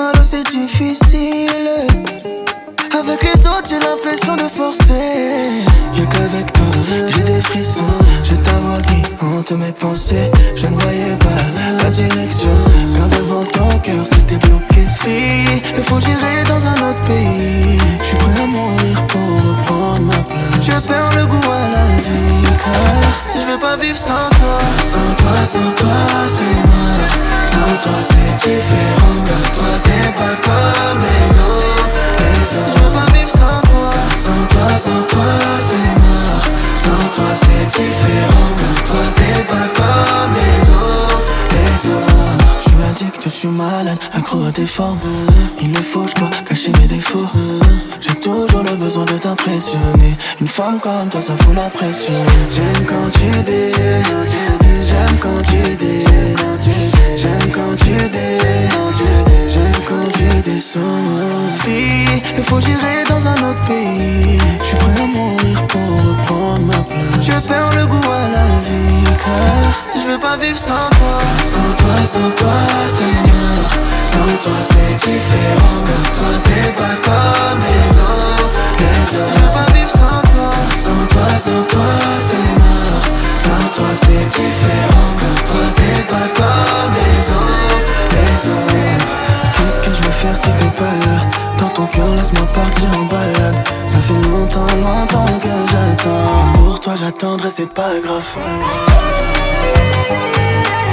oh c'est difficile. Avec les autres j'ai l'impression de forcer. Y'a qu'avec toi j'ai des frissons. Je t'avoue qui hante mes pensées. Je ne voyais pas la direction, car devant ton cœur c'était bloqué. Si il faut j'irai dans un autre pays, je suis prêt à mourir pour reprendre ma place. Je perds le goût à la vie, car je veux pas vivre sans toi. Sans toi c'est mort. Sans toi c'est différent, car toi t'es pas comme les autres. Je veux pas vivre sans toi. Car sans toi c'est mort. Sans toi c'est différent, car toi t'es pas comme les autres. Je suis addict, je suis malade, accro à tes formes. Il le faut, je crois, cacher mes défauts. J'ai toujours le besoin de t'impressionner. Une femme comme toi, ça fout la pression. J'aime quand tu dis, j'aime quand tu dis, j'aime quand tu dis, j'aime quand tu descends. Si il faut j'irai dans un autre pays, je suis prêt à mourir pour reprendre ma place. Je perds le goût à la vie, car je veux pas vivre sans toi. Sans toi c'est mort. Sans toi c'est différent, car toi t'es pas comme les autres. Je veux pas vivre sans toi. Sans toi c'est mort. Sans toi c'est différent, car toi t'es pas comme les autres. Qu'est-ce que je vais faire si t'es pas là? Dans ton cœur laisse-moi partir en balade. Ça fait longtemps que j'attends. Pour toi j'attendrai, c'est pas grave.